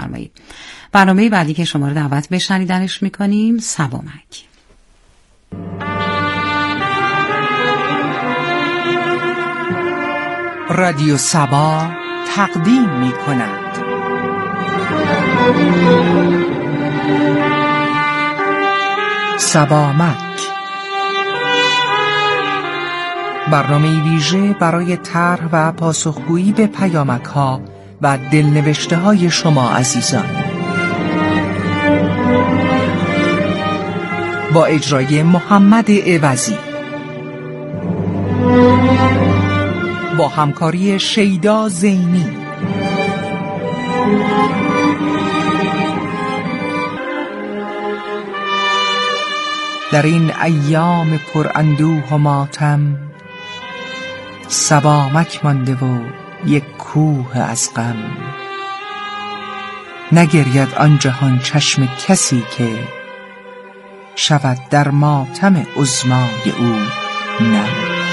بفرمایید. برنامه بعدی که شما رو دعوت به شنیدنش میکنیم سبامک. رادیو سبا تقدیم می‌کند سبامک، برنامه ویژه برای طرح و پاسخگویی به پیامک‌ها و دلنوشته‌های شما عزیزان، با اجرای محمد عوضی، با همکاری شیدا زینی. در این ایام پر اندوه و ماتم، سبامک مانده و یک کوه از غم. نگرید آن جهان چشم کسی که شود در ماتم عظمای او نم.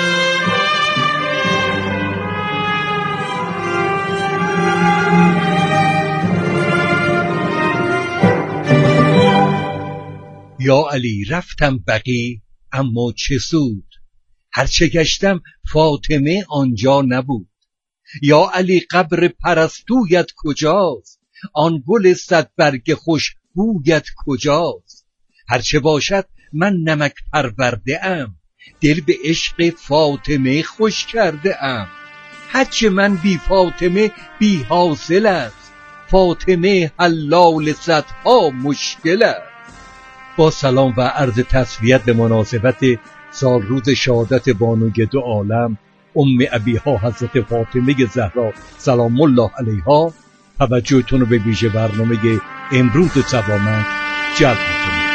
یا علی رفتم بقیع اما چه سود، هرچه گشتم فاطمه آنجا نبود. یا علی قبر پرستویت کجاست، آن گل صد برگ خوش بویت کجاست. هرچه باشد من نمک پرورده ام، دل به عشق فاطمه خوش کرده ام. هرچه من بی فاطمه بی حاصل است، فاطمه حلال صدها مشکل است. با سلام و عرض تسلیت به مناسبت سالروز شهادت بانوی دو عالم ام ابیها حضرت فاطمه زهرا سلام الله علیها، توجهتون رو به ویژه برنامه امروز سبامک جلب می‌کنم.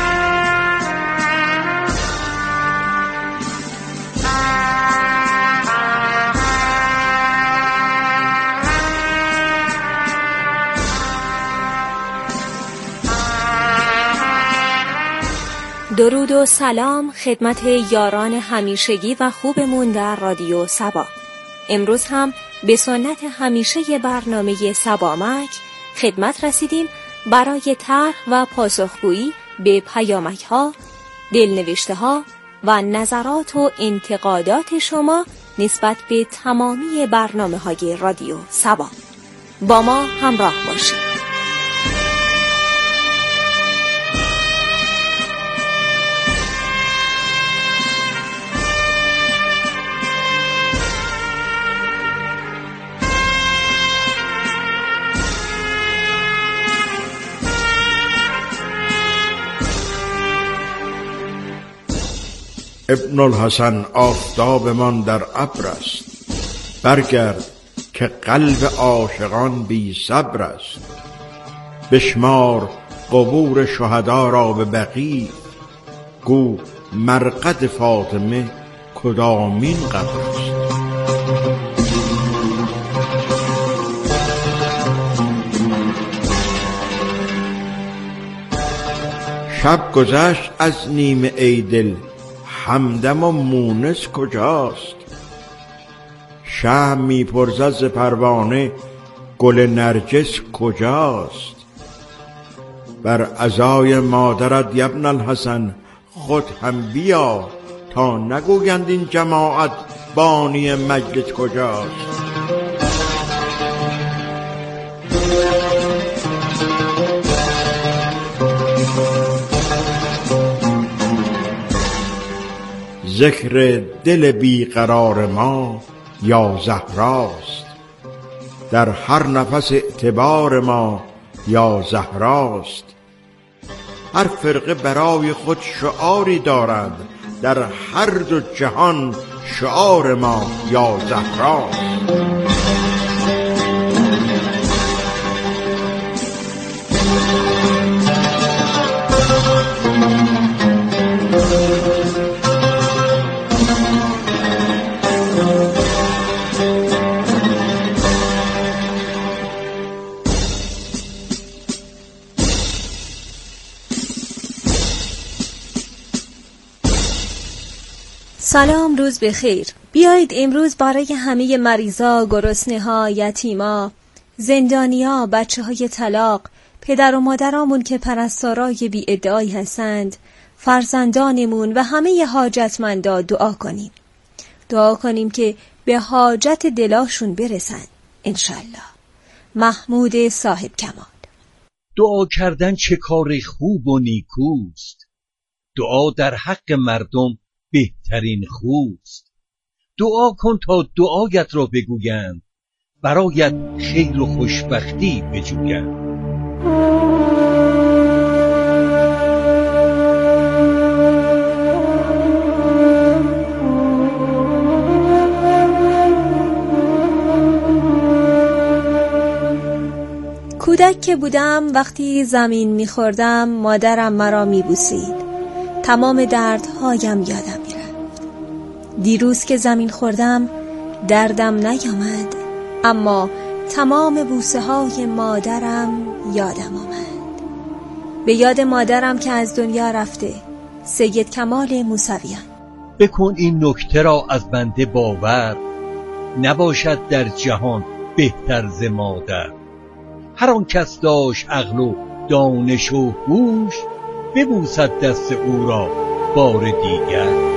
درود و سلام خدمت یاران همیشگی و خوبمون در رادیو سبا. امروز هم به سنت همیشه برنامه سبامک خدمت رسیدیم برای طرح و پاسخگویی به پیامک‌ها، دلنوشته‌ها و نظرات و انتقادات شما نسبت به تمامی برنامه‌های رادیو سبا. با ما همراه باشید. ابن الحسن آفتاب من در ابر است، برگرد که قلب عاشقان بی صبر است. بشمار قبور شهدا را به بقیع، گو مرقد فاطمه کدامین قبر است. شب گذشت از نیمه ای دل، همدم و مونس کجاست؟ شمع می پرزد ز پروانه، گل نرجس کجاست؟ بر عزای مادرت ابن الحسن خود هم بیا، تا نگویند این جماعت بانی مجلس کجاست؟ ذکر دل بیقرار ما یا زهراست، در هر نفس اعتبار ما یا زهراست. هر فرقه برای خود شعاری دارند، در هر دو جهان شعار ما یا زهراست. سلام، روز بخیر. بیایید امروز برای همه مریضا، گرسنه‌ها، یتیما زندانیا، بچه‌های طلاق، پدر و مادرامون که پرستارای بی ادعایی هستند، فرزندانمون و همه حاجتمندا دعا کنیم. دعا کنیم که به حاجت دلاشون برسن انشالله. محمود صاحب کمال. دعا کردن چه کار خوب و نیکوست، دعا در حق مردم بهترین خوست. دعا کن تا دعایت را بگویند، برایت خیر و خوشبختی بجویند. کودک که بودم وقتی زمین می‌خوردم مادرم مرا می‌بوسید. تمام دردهایم یادم می‌رفت. دیروز که زمین خوردم دردم نیامد، اما تمام بوسه‌های مادرم یادم آمد. به یاد مادرم که از دنیا رفته، سید کمال موسویان. بکن این نکته را از بنده باور، نباشد در جهان بهتر ز مادر. هر آن کس داشت عقل و دانش و هوش، ببوسد دست او را بار دیگر.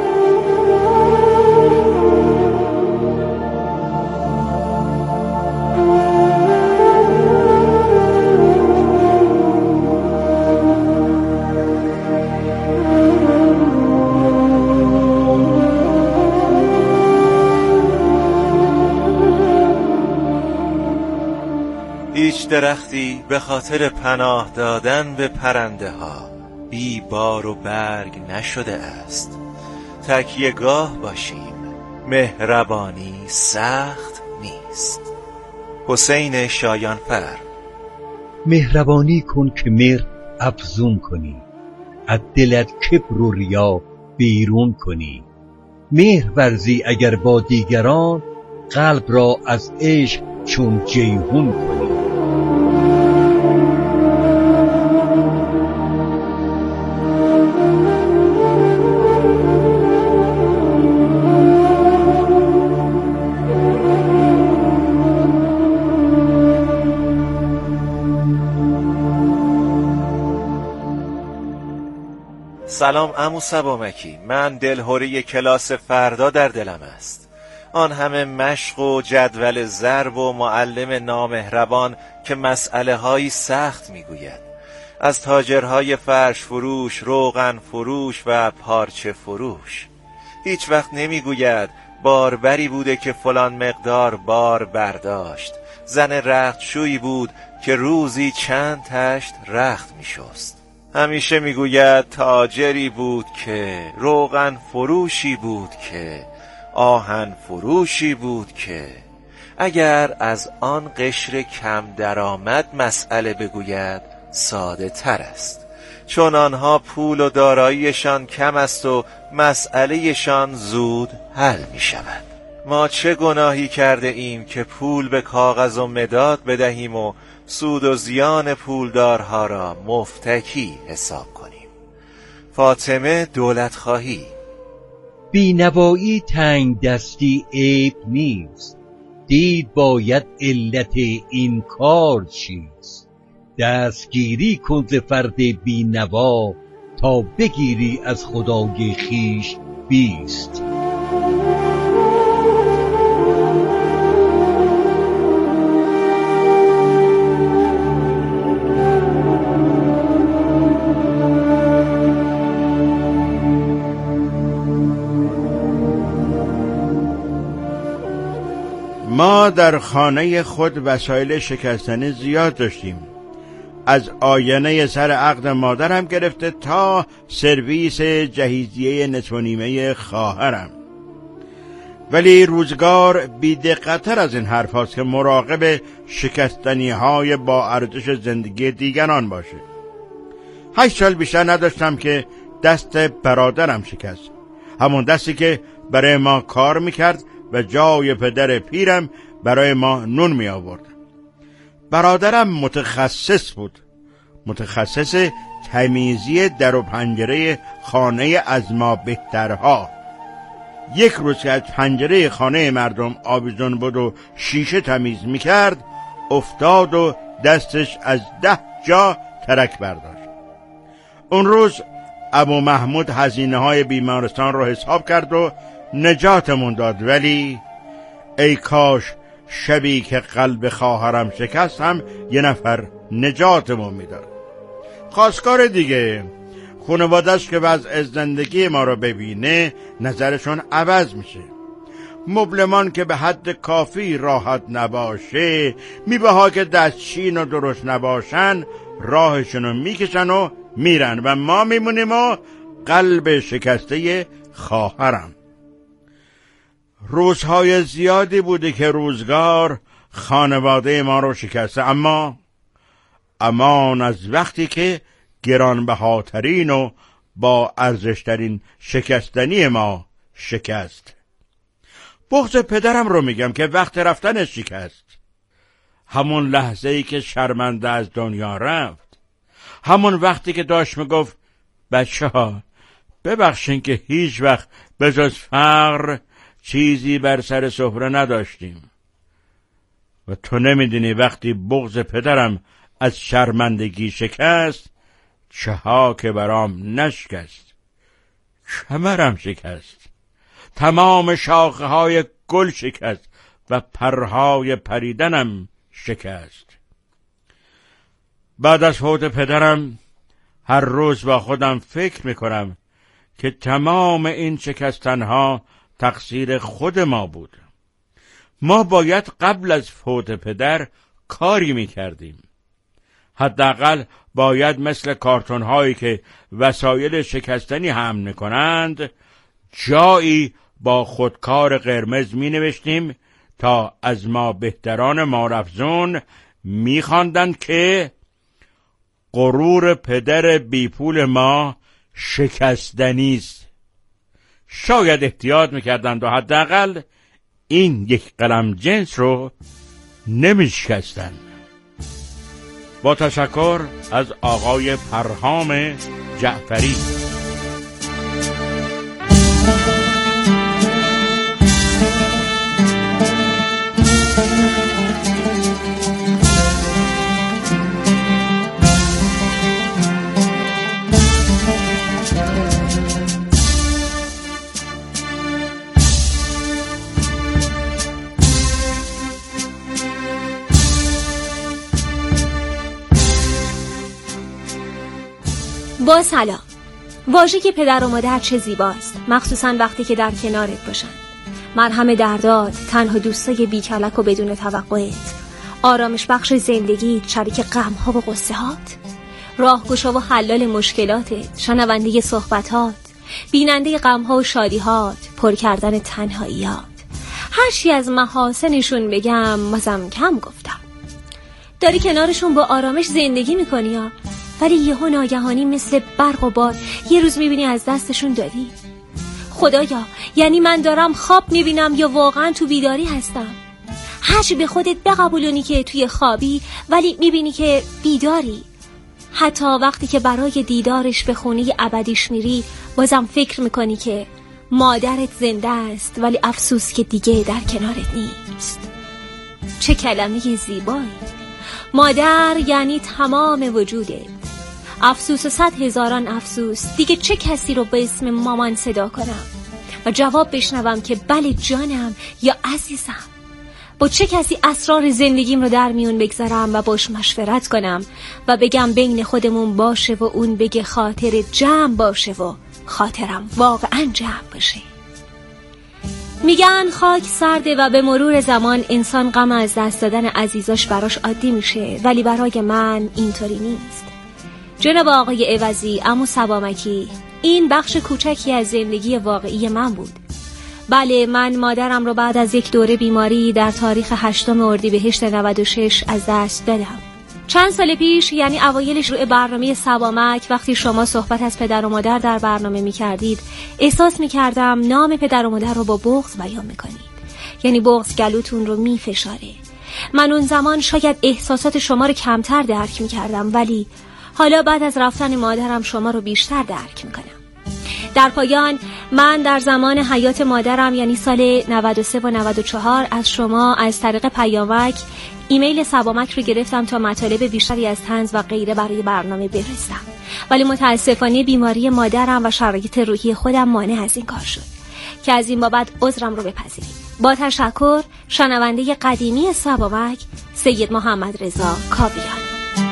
هیچ درختی به خاطر پناه دادن به پرنده ها بی بار و برگ نشده است. تکیه گاه باشیم، مهربانی سخت نیست. حسین شایانفر. مهربانی کن که مهر افزون کنی، از دلت کبر و ریا بیرون کنی. مهر ورزی اگر با دیگران، قلب را از عشق چون جیحون کنی. سلام عمو صبامکی، من دلهوری کلاس فردا در دلم است. آن همه مشق و جدول ضرب و معلم نامهربان که مسئله هایی سخت میگوید. از تاجرهای فرش فروش، روغن فروش و پارچه فروش. هیچ وقت نمیگوید باربری بوده که فلان مقدار بار برداشت. زن رختشویی بود که روزی چند تشت رخت میشست. همیشه میگوید تاجری بود که، روغن فروشی بود که، آهن فروشی بود که. اگر از آن قشر کم درآمد مسئله بگوید ساده تر است، چون آنها پول و داراییشان کم است و مسئلهشان زود حل می شود. ما چه گناهی کرده ایم که پول به کاغذ و مداد بدهیم و سود و زیان پولدارها را مفتکی حساب کنیم. فاطمه دولت خواهی. بینوایی تنگ دستی عیب نیست، دید باید علت این کار چیست. دستگیری کن ز فرد بینوا، تا بگیری از خدای خویش بیست. ما در خانه خود وسایل شکستنی زیاد داشتیم، از آینه سر عقد مادرم گرفته تا سرویس جهیزیه نصف و نیمه خواهرم. ولی روزگار بی‌دقت‌تر از این حرف هاست که مراقب شکستنی های با ارزش زندگی دیگران باشه. 8 سال بیشتر نداشتم که دست برادرم شکست، همون دستی که برای ما کار میکرد و جای پدر پیرم برای ما نون می آورد. برادرم متخصص بود، متخصص تمیزی در و پنجره خانه از ما بهترها. یک روز که از پنجره خانه مردم آویزون بود و شیشه تمیز می کرد، افتاد و دستش از 10 جا ترک برداشت. اون روز ابو محمود هزینه‌های بیمارستان رو حساب کرد و نجاتمون داد، ولی ای کاش شبی که قلب خواهرم شکست هم یه نفر نجاتمون میداد. خواستگار دیگه خانواده‌اش که وضع زندگی ما رو ببینه نظرشون عوض میشه. مبلمان که به حد کافی راحت نباشه، میوه ها که دستچین و درست نباشن راهشونو میکشن و میرن و ما میمونیم و قلب شکسته خواهرم. روزهای زیادی بوده که روزگار خانواده ما رو شکسته، اما امان از وقتی که گرانبهاترین و با ارزشترین شکستنی ما شکست. بغض پدرم رو میگم که وقت رفتنش شکست. همون لحظه ای که شرمنده از دنیا رفت، همون وقتی که داشت میگفت بچه ها ببخشین که هیچ وقت به جز فقر چیزی بر سر سفره نداشتیم. و تو نمیدونی وقتی بغض پدرم از شرمندگی شکست، چه ها که برام نشکست. کمرم شکست، تمام شاخه های گل شکست و پرهای پریدنم شکست. بعد از فوت پدرم هر روز با خودم فکر میکنم که تمام این شکستنها تقصیر خود ما بود. ما باید قبل از فوت پدر کاری میکردیم. حداقل باید مثل کارتون هایی که وسایل شکستنی حمل میکنند جایی با خودکار قرمز می نوشتیم تا از ما بهتران مارافزون می خواندند که غرور پدر بیپول ما شکستنی است. شاید احتیاط میکردند و حداقل این یک قلم جنس رو نمیشکستند. با تشکر از آقای پرهام جعفری. با سلام. واژه پدر و مادر چه زیباست، مخصوصا وقتی که در کنارت باشن. مرهم دردات، تنها دوستای بی کلک و بدون توقعت، آرامش بخش زندگیت، شریک غم‌ها و غصه‌هات، راهگشا و حلال مشکلاتت، شنونده صحبتات، بیننده غم‌ها و شادی‌هات، پر کردن تنهاییات. هر چی از محاسنشون بگم مازم کم گفتم. داری کنارشون با آرامش زندگی میکنی ها، ولی یهو ناگهانی مثل برق و باد یه روز میبینی از دستشون دادی. خدایا، یعنی من دارم خواب میبینم یا واقعا تو بیداری هستم؟ هرچی به خودت بقبولونی که توی خوابی، ولی میبینی که بیداری. حتی وقتی که برای دیدارش به خونه ابدیش میری، بازم فکر میکنی که مادرت زنده است، ولی افسوس که دیگه در کنارت نیست. چه کلمه زیبایی. مادر یعنی تمام وجودت. افسوس و 100,000 افسوس، دیگه چه کسی رو به اسم مامان صدا کنم و جواب بشنوم که بله جانم یا عزیزم؟ با چه کسی اسرار زندگیم رو در میون بگذارم و باش مشورت کنم و بگم بین خودمون باشه و اون بگه خاطر جمع باشه و خاطرم واقعا جمع باشه؟ میگن خاک سرده و به مرور زمان انسان غم از دست دادن عزیزاش براش عادی میشه، ولی برای من اینطوری نیست. جناب آقای عوضی، عمو صبامکی، این بخش کوچکی از زندگی واقعی من بود. بله، من مادرم رو بعد از یک دوره بیماری در تاریخ 8 اردیبهشت 96 از دست دادم. چند سال پیش، یعنی اوایل شروع برنامه صبامک، وقتی شما صحبت از پدر و مادر در برنامه می کردید، احساس می کردم نام پدر و مادر رو با بغض بیان می کنید. یعنی بغض گلوتون رو می فشاره. من اون زمان شاید احساسات شما رو کمتر درک می کردم، ولی حالا بعد از رفتن مادرم شما رو بیشتر درک می کنم. در پایان، من در زمان حیات مادرم، یعنی سال 93 و 94، از شما از طریق پیامک ایمیل سبامک رو گرفتم تا مطالب بیشتری از طنز و غیره برای برنامه بفرستم، ولی متاسفانه بیماری مادرم و شرایط روحی خودم مانع از این کار شد که از این بابت عذرم رو بپذیرید. با تشکر، شنونده قدیمی سبامک، سید محمد رضا کاویان.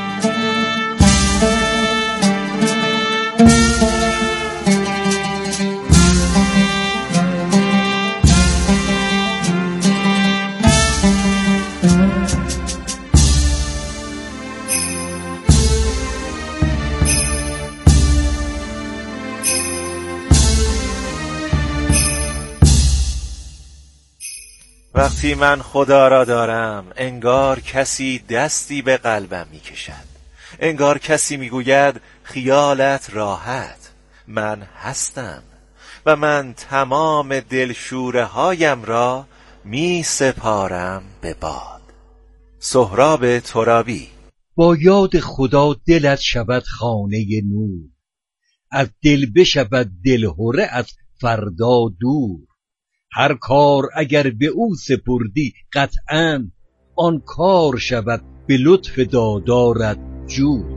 وقتی من خدا را دارم، انگار کسی دستی به قلبم می کشد. انگار کسی می گوید خیالت راحت، من هستم و من تمام دلشوره هایم را می سپارم به باد. سهراب ترابی. با یاد خدا دلت شود خانه نور، از دل بشود دلهره از فردا دور. هر کار اگر به او سپردی قطعاً، آن کار شود به لطف دادارت جور.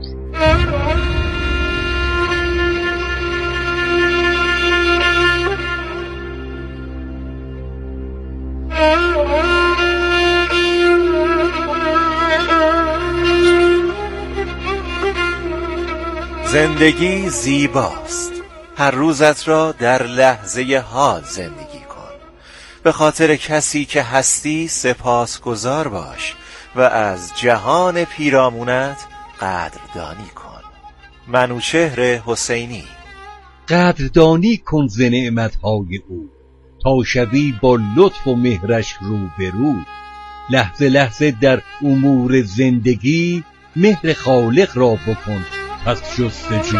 زندگی زیباست. هر روزت را در لحظه حال زندگی کن. به خاطر کسی که هستی سپاسگزار باش و از جهان پیرامونت قدردانی کن. منوچهر حسینی. قدردانی کن ز نعمتهای او، تا شوی با لطف و مهرش روبرو. لحظه لحظه در امور زندگی، مهر خالق را بکن پس جستجو.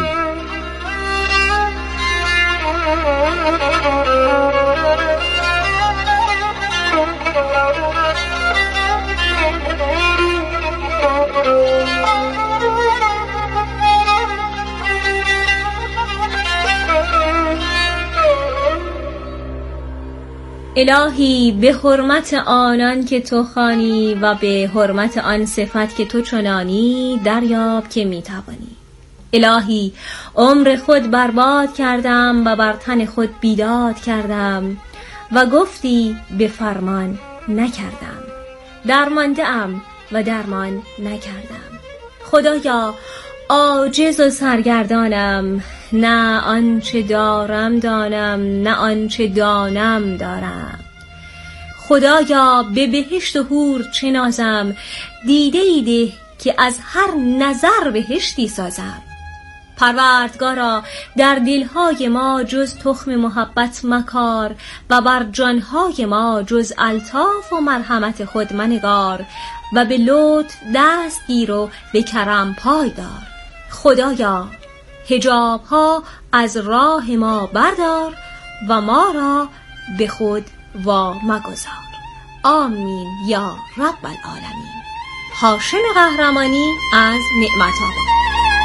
الهی به حرمت آنان که تو خوانی و به حرمت آن صفت که تو چنانی، دریاب که میتوانی. الهی عمر خود برباد کردم و بر تن خود بیداد کردم و گفتی به فرمان نکردم. درمانده ام و درمان نکردم. خدایا عاجز و سرگردانم، نه آنچه دارم دانم، نه آنچه دانم دارم. خدایا به بهشت و حور چه نازم، دیده ایده که از هر نظر بهشتی سازم. پروردگارا در دلهای ما جز تخم محبت مکار و بر جانهای ما جز الطاف و مرحمت خود منگار و به لطف دست گیر و به کرم پای دار. خدایا حجاب ها از راه ما بردار و ما را به خود وا مگذار. آمین یا رب العالمین. هاشم قهرمانی از نعمت آباد.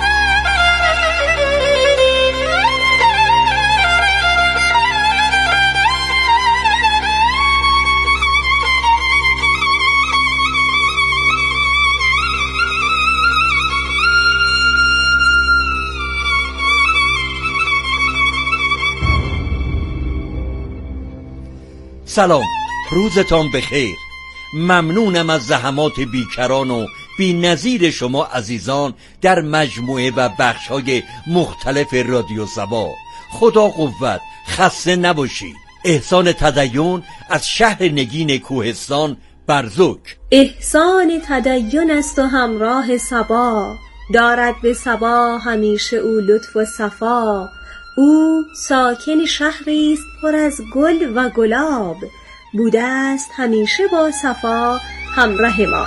سلام، روزتان بخیر. ممنونم از زحمات بیکران و بی نظیر شما عزیزان در مجموعه و بخش‌های مختلف رادیو سبا. خدا قوت، خسته نباشید. احسان تدین از شهر نگین کوهستان برزوک. احسان تدین است و همراه صبا، دارد به صبا همیشه او لطف و صفا. او ساکن شهری است پر از گل و گلاب، بوده است همیشه با صفا همراه ما.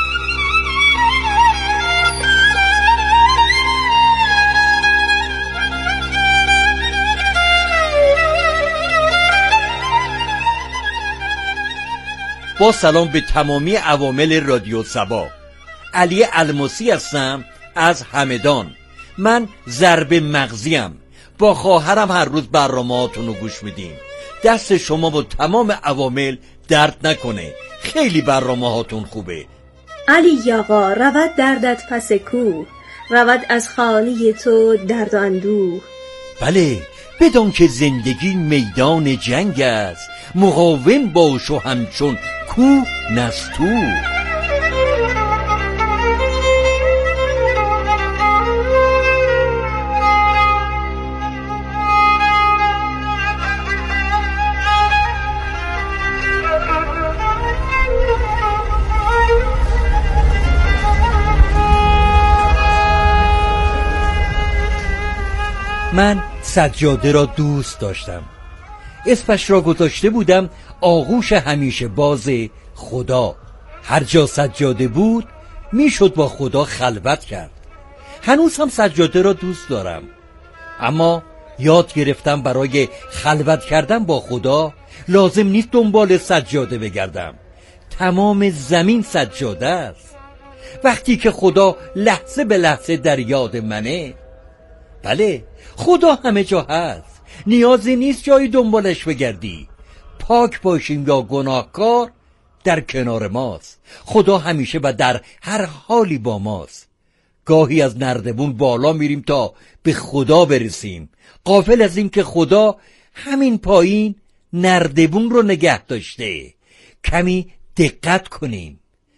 با سلام به تمامی عوامل رادیو سبا. علی الماسی هستم از همدان. من ضرب مغزیم. با خواهرم هر روز برنامه‌هاتون رو گوش میدیم. دست شما و تمام عوامل درد نکنه. خیلی برنامه‌هاتون خوبه. علی آقا رود دردت پس کوه، رود از خانه تو درد و اندوه. بله، بدان که زندگی میدان جنگ است، مقاوم باش و همچون کوه نستوه. من سجاده را دوست داشتم. اسمش را گذاشته بودم آغوش همیشه باز خدا. هر جا سجاده بود میشد با خدا خلوت کرد. هنوز هم سجاده را دوست دارم، اما یاد گرفتم برای خلوت کردن با خدا لازم نیست دنبال سجاده بگردم. تمام زمین سجاده است. وقتی که خدا لحظه به لحظه در یاد منه، بله، خدا همه جا هست. نیازی نیست جایی دنبالش بگردی. پاک باشیم یا گناهکار، در کنار ماست. خدا همیشه و در هر حالی با ماست. گاهی از نردبون بالا میریم تا به خدا برسیم، غافل از این که خدا همین پایین نردبون رو نگه داشته. کمی دقت کنیم،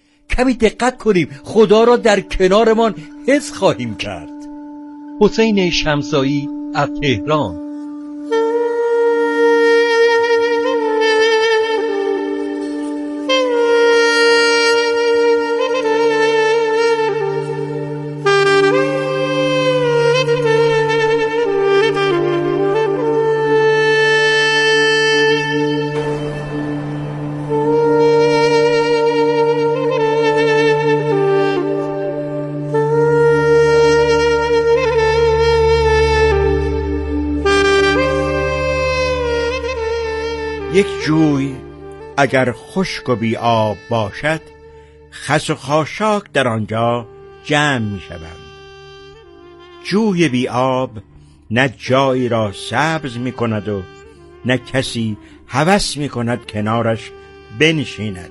خدا را در کنارمان حس خواهیم کرد. حسین شمسایی از تهران. یک جوی اگر خشک و بی آب باشد، خس و خاشاک در آنجا جمع می شوند. جوی بی آب نه جایی را سبز می کند و نه کسی هوس می کند کنارش بنشیند.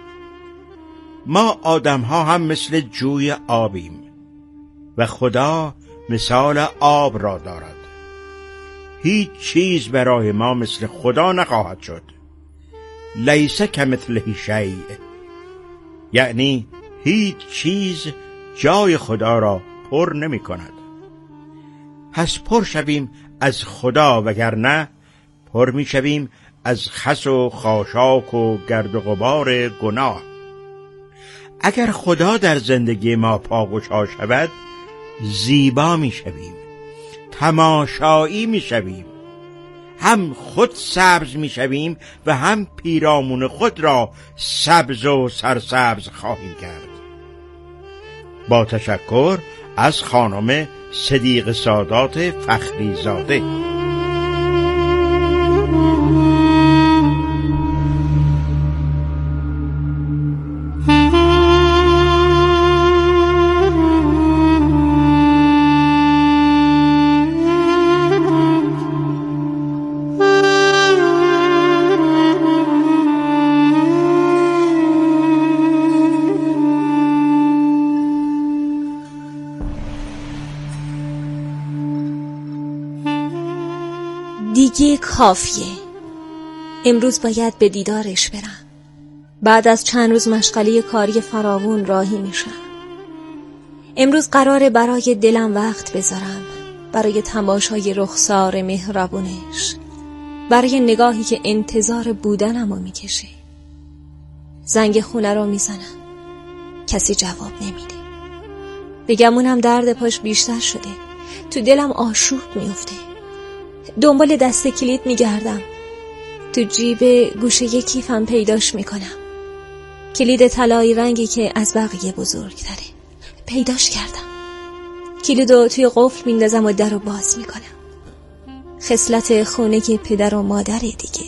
ما آدم ها هم مثل جوی آبیم و خدا مثال آب را دارد. هیچ چیز برای ما مثل خدا نخواهد شد. لیس کمثله شیء، یعنی هیچ چیز جای خدا را پر نمی کند. پس پر شویم از خدا، وگرنه پر می شویم از خس و خاشاک و گرد و غبار گناه. اگر خدا در زندگی ما پاگشا شود، زیبا می شویم، تماشایی می شویم. هم خود سبز می شویم و هم پیرامون خود را سبز و سرسبز خواهیم کرد. با تشکر از خانم صدیق سادات فخری زاده. دیگه کافیه. امروز باید به دیدارش برم. بعد از چند روز مشغله کاری فراوون راهی میشم. امروز قراره برای دلم وقت بذارم، برای تماشای رخسار مهربونش، برای نگاهی که انتظار بودنمو میکشه. زنگ خونه رو میزنم، کسی جواب نمیده. بگمونم درد پاش بیشتر شده، تو دلم آشوب میفته. دنبال دست کلید میگردم، تو جیب گوشه کیفم پیداش میکنم. کلید طلایی رنگی که از بقیه بزرگتره. پیداش کردم. کلیدو توی قفل میندازم و درو باز میکنم. خصلت خونه که پدر و مادر دیگه.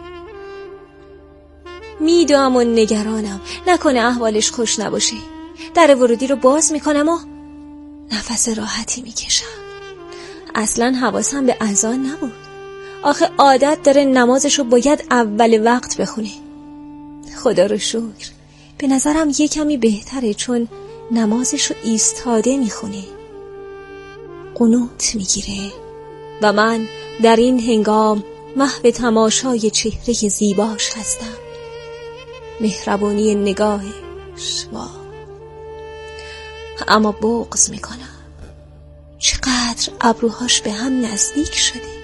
میدوام و نگرانم نکنه احوالش خوش نباشه. در ورودی رو باز میکنم و نفس راحتی میکشم. اصلا حواسم به اذان نبود. آخه عادت داره نمازشو باید اول وقت بخونه. خدا رو شکر به نظرم یه کمی بهتره، چون نمازشو ایستاده میخونه، قنوت میگیره و من در این هنگام محو تماشای چهره زیباش هستم. مهربانی نگاهش، اما بغض میکنم. چقدر ابروهاش به هم نزدیک شده،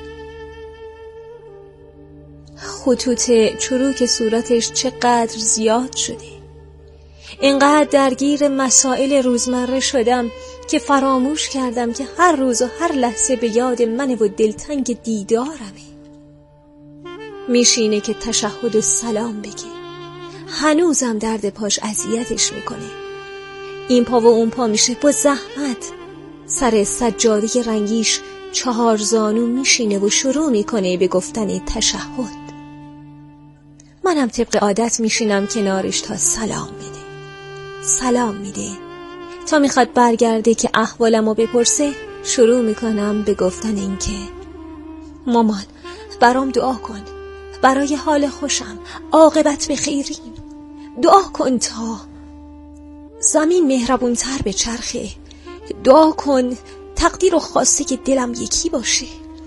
خطوط چروک صورتش چقدر زیاد شده. اینقدر درگیر مسائل روزمره شدم که فراموش کردم که هر روز و هر لحظه به یاد منه و دلتنگ دیدارمه. میشینه که تشهد و سلام بگه، هنوزم درد پاش اذیتش میکنه. این پا و اون پا میشه، با زحمت سر سجاده رنگیش 4 زانو میشینه و شروع میکنه به گفتن تشهد. منم طبق عادت میشینم کنارش تا سلام بده. سلام میده، تا میخواد برگرده که احوالمو بپرسه شروع میکنم به گفتن این که مامان برام دعا کن، برای حال خوشم، عاقبت به خیریم. دعا کن تا زمین مهربونتر به چرخه. دعا کن تقدیر و خواسته که دلم یکی باشه.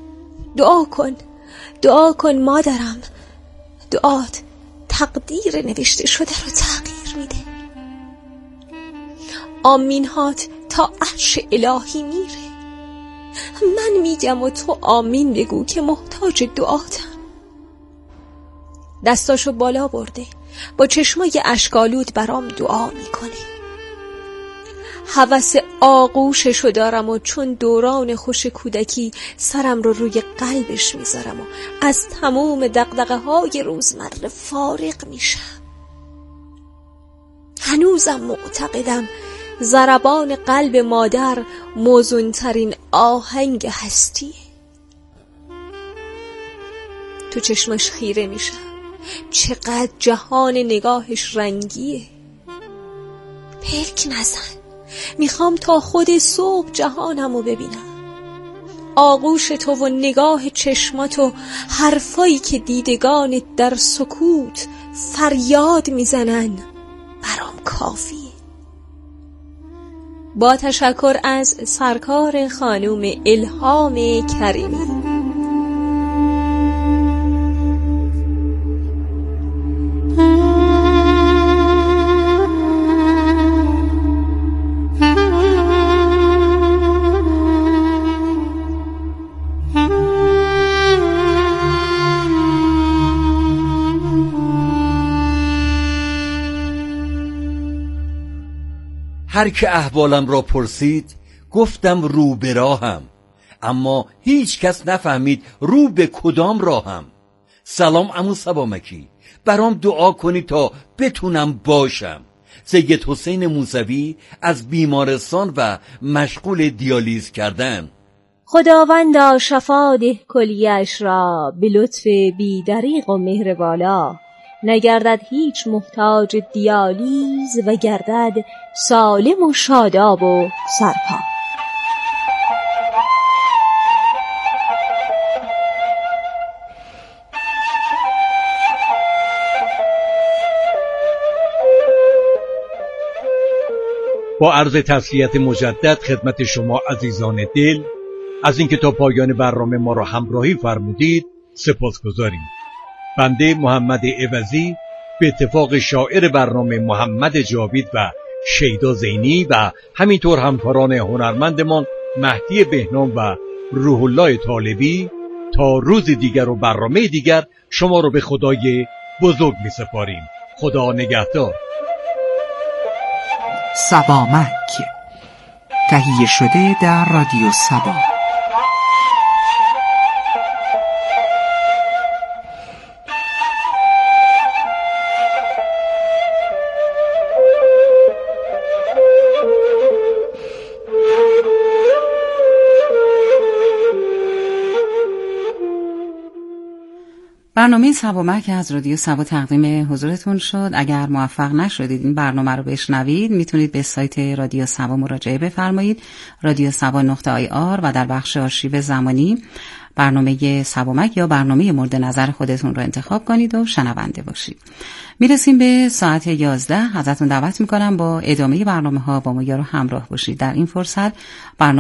دعا کن مادرم، دعات تقدیر نوشته شده رو تغییر میده. آمین هات تا عرش الهی میره. من میگم و تو آمین بگو که محتاج دعاتم. دستاشو بالا برده، با چشمای اشک‌آلود برام دعا میکنه. هوس آغوششو دارم و چون دوران خوش کودکی سرم رو روی قلبش میذارم و از تموم دغدغه‌های روزمره فارغ میشم. هنوزم معتقدم ضربان قلب مادر موزونترین آهنگ هستیه. تو چشمش خیره میشم، چقدر جهان نگاهش رنگیه. پلک نزن، میخوام تا خود صبح جهانمو ببینم. آغوش تو و نگاه چشمات و حرفایی که دیدگانت در سکوت فریاد میزنن برام کافیه. با تشکر از سرکار خانم الهام کریمی. هر که احوالم را پرسید گفتم رو به راهم، اما هیچ کس نفهمید رو به کدام راهم. سلام عمو صبامکی، برام دعا کنی تا بتونم باشم. سید حسین موسوی از بیمارستان و مشغول دیالیز کردن. خداوندا شفا ده کلیه‌اش را، به لطف بی دریغ و مهر والا. نگردد هیچ محتاج دیالیز و گردد سالم و شاداب و سرپا. با عرض تسلیت مجدد خدمت شما عزیزان دل از اینکه تا پایان برنامه ما را همراهی فرمودید سپاسگزاریم. بنده محمد عوضی به اتفاق شاعر برنامه محمد جاوید و شیدا زینی و همینطور همکاران هنرمندمان مهدی بهنام و روح الله طالبی تا روز دیگر و برنامه دیگر شما رو به خدای بزرگ می سپاریم. خدا نگهدار. سبامک تهیه شده در رادیو سبا. برنامه سبامک از رادیو سبا تقدیم حضورتون شد. اگر موفق نشدید این برنامه رو بشنوید، میتونید به سایت رادیو سبا مراجعه بفرمایید، radiosaba.ir، و در بخش آرشیو زمانی برنامه سبامک یا برنامه مورد نظر خودتون رو انتخاب کنید و شنونده باشید. میرسیم به ساعت 11. ازتون دعوت میکنم با ادامه برنامه ها با ما یارو همراه باشید. در این فرصت برنامه